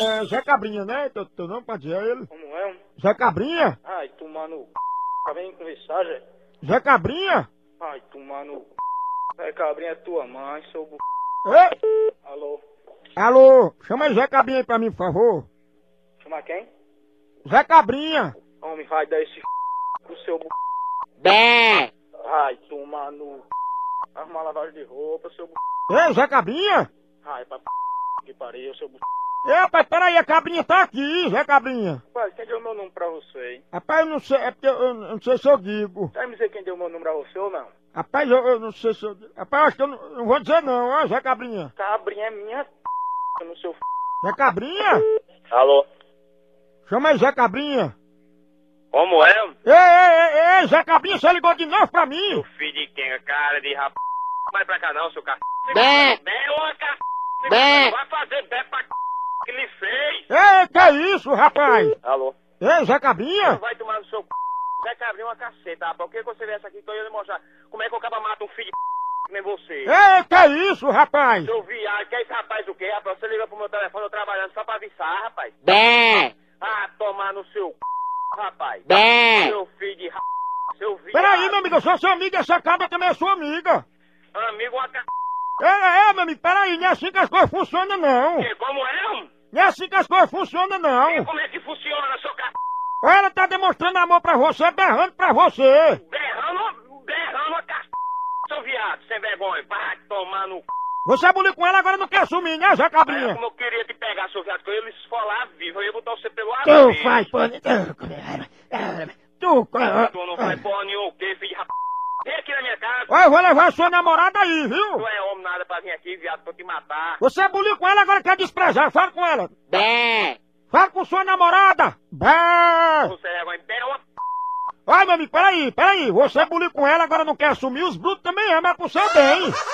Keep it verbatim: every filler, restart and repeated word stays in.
é Zé Cabrinha, né? Teu, teu nome pode dizer ele? Como é? Zé Cabrinha? Ai, tu, mano, tá vem conversar, Zé? Zé Cabrinha? Ai, tu, mano, Zé Cabrinha é tua mãe, sou bu... Ei! Alô? Alô, chama aí Zé Cabrinha aí pra mim, por favor. Chama quem? Zé Cabrinha! Homem, vai dar esse pro seu bu... Bé! Ai, tu, mano, arruma lavagem de roupa, seu bu... Ei, Zé Cabrinha? Ai, pra que pariu, seu bu... Ei, rapaz, peraí, a Cabrinha tá aqui, Zé Cabrinha. Rapaz, quem deu meu número pra você, hein? Rapaz, eu não sei, é porque eu, eu não sei se eu digo. Sabe me dizer quem deu meu número pra você ou não? Rapaz, eu, eu não sei se eu digo. Rapaz, eu acho que eu não, não vou dizer não, ó, Zé Cabrinha. Cabrinha é minha p... no seu... Zé Cabrinha? Alô? Chama aí Zé Cabrinha. Como é? Ei, ei, ei, ei, Zé Cabrinha, você ligou de novo pra mim? Seu filho de quem? Cara de rap... Vai pra cá não, seu c... Bé! Bé ou a c... Bé! Vai fazer bé pra c... que lhe fez! Ei, que é isso, rapaz? Alô? Ei, Zé Cabrinha? Vai tomar no seu c... Zé Cabrinho uma caceta, rapaz. Por que você viesse aqui que eu ia lhe mostrar como é que o cara mata um filho de c... que nem você? Ei, que é isso, rapaz? Seu viado, que é esse rapaz o quê, rapaz? Você liga pro meu telefone, eu trabalhando só pra avisar, rapaz. Bé! Ah, tomar no seu c... rapaz. Bé! Seu filho de r... Seu viado. Peraí, meu amigo, eu sou seu amigo, essa cabra também é sua amiga. Amigo uma c... É, é, meu amigo, peraí, não é assim que as coisas funcionam, não. Que, como é? Não é assim que as coisas funcionam, E não. como é que funciona, seu c... Ela tá demonstrando amor pra você, berrando pra você. Berrando, berrando a c... seu viado, sem vergonha. Vai tomar no c... Você abuliu com ela, agora não quer assumir, né, Zé Olha Cabrinha? como eu queria te pegar, seu viado, que eu ia lhe esfolar vivo, eu ia botar você pelo ar. Tu faz, pô. Tu, Tu não faz porra nenhuma, o quê, filho de rap... Vem aqui na minha casa. Olha, eu vou levar a sua namorada aí, viu? Tu é homem nada pra vir aqui, viado, pra te matar. Você abuliu com ela, agora quer desprezar. Fala com ela. Bé! Fala com sua namorada. Bé! Você é vergonha, é uma p... Ai, meu amigo, peraí, peraí. Você abuliu com ela, agora não quer assumir. Os brutos também amam, é pro seu bem.